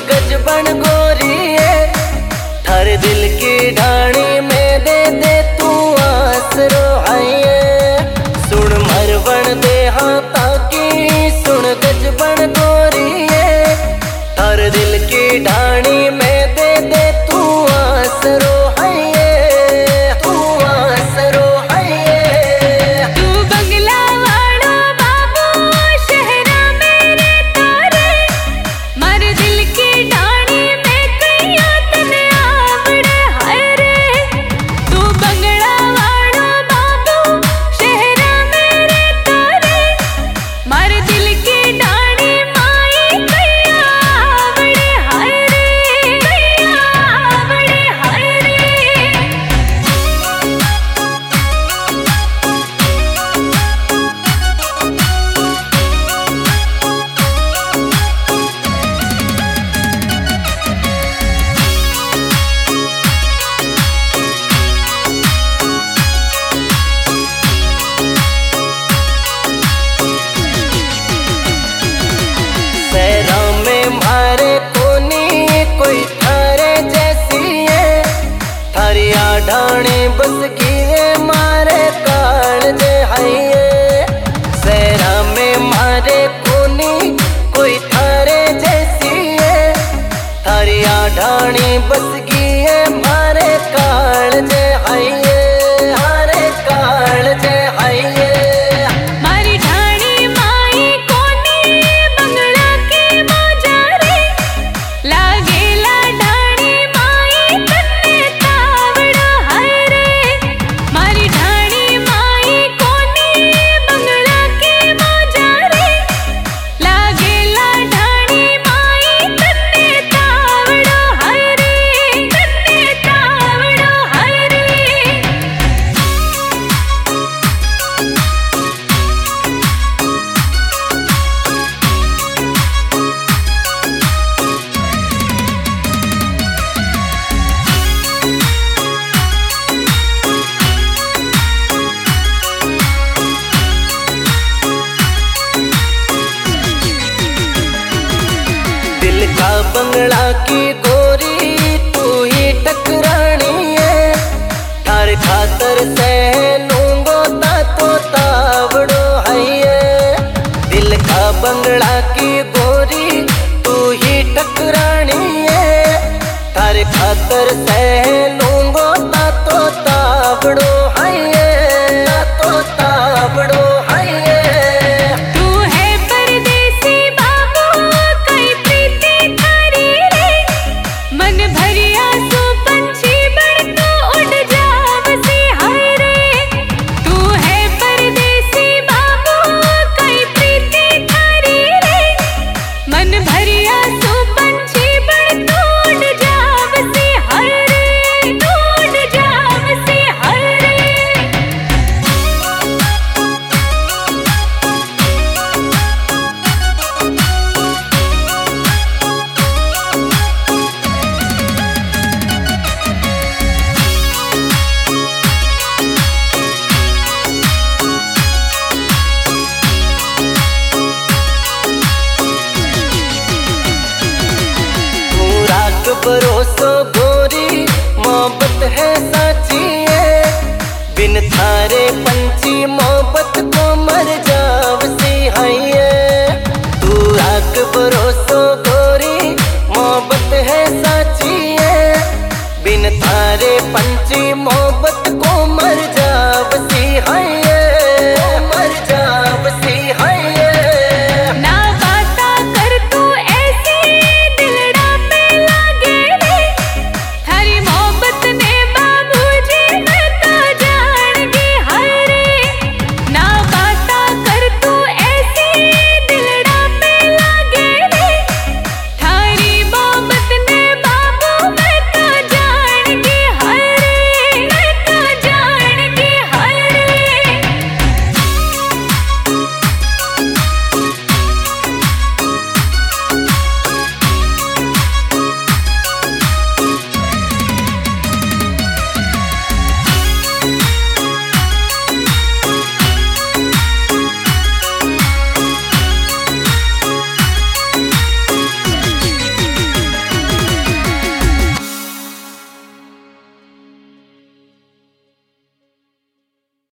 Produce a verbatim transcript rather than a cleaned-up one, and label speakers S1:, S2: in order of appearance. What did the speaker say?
S1: गज बन गोरिए, हर दिल की ढाणी में दे दे तू आसरो आइए। सुन मरवन दे हाथा की, सुन गज बन गोरिए, हर दिल की ढाणी में दे दे तू आसरो आइए, तू आसरो आइए।
S2: तू बंगला वाड़ो बाबू शहरा मेरे तारे, मर दिल की डाणी में कैया तने आवड़े हाय रे। तू बंगला वाड़ो बाबू शहरा मेरे तारे, मर दिल की डाणी माई कैया आवड़े हाय रे, कैया आवड़े हाय रे।
S1: शहरा में मारे कोनी कोई थारे जैसी है, थारिया ढाणी बस की है मारे काल जे हाइए। शहरा में मारे कोनी कोई थारे जैसी है, थारिया ढाणी बस की है मारे काल जे हाइए, मारे काल जे हाइए।
S2: मारी ढाणी माई कोनी बंगला के बाजारे, लागेला ढाणी माई तन्ने तावड़ा हाय रे। मारी ढाणी माई कोनी बंगला के बाजारे, लागेला ढाणी माई तन्ने तावड़ा हाय रे, तन्ने तावड़ा हाय रे।
S1: दिल का बंगला की गोरी तू ही टकरानी है, थार खातर सह लूंगो ता तो तावड़ो हाइए। दिल का बंगला की गोरी तू ही टकरानी है, थार खातर सह लूंगो ता तो तावड़ो हाइए, ता तो तावड़ो हाइए।
S2: तू है परदेसी बाबू कई प्रीति थारी रे, मन भरिया सो पंछी बन तो उड़ जावसी हाय रे। तू है परदेसी बाबू कई प्रीति थारी रे, मन भरिया सो पंछी बन तो उड़ जावसी हाय रे, तो उड़ जावसी हाय रे।
S1: तू राख भरोसो गो